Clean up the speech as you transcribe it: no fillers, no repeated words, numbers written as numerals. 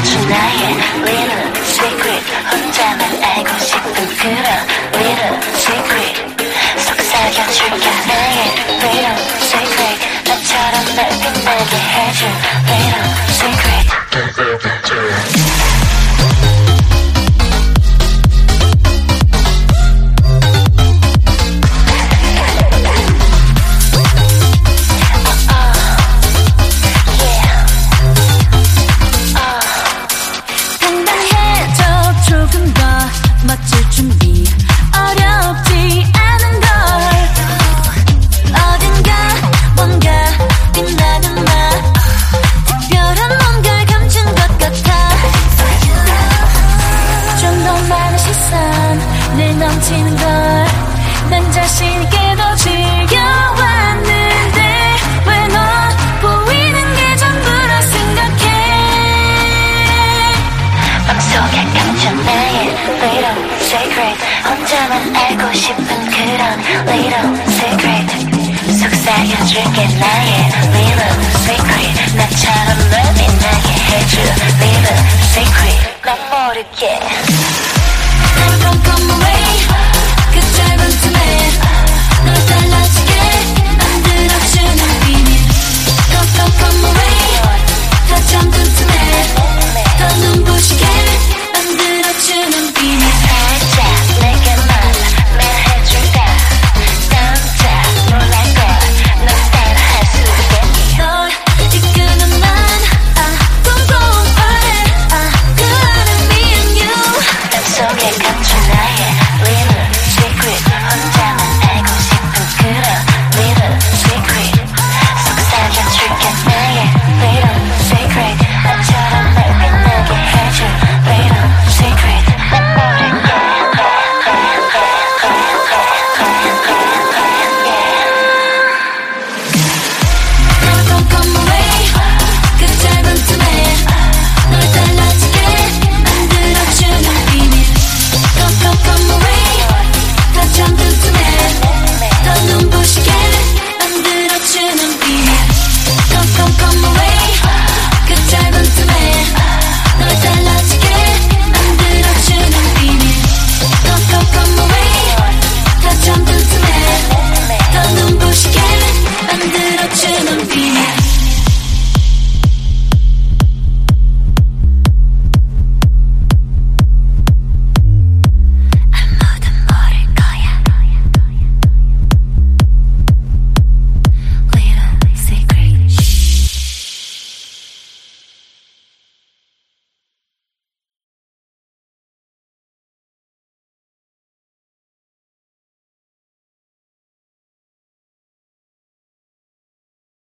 감춘 나의 little secret 혼자만 알고 싶은 그런 little secret 속삭여줄게 나의 little secret 나처럼 날 빛나게 해줄 little secret 멋질 준비 어렵지 않은 걸 어딘가 뭔가 빛나는 맛 특별한 뭔가를 감춘 것 같아 좀 더 많은 시선 늘 넘치는 걸 난 자신있게도 즐겨왔는데 왜 너 보이는 게 전부라 생각해 맘속에 감춘 나의 little secret 혼자만 알고 싶은 그런 little secret 속삭여줄게 나의 little secret 나처럼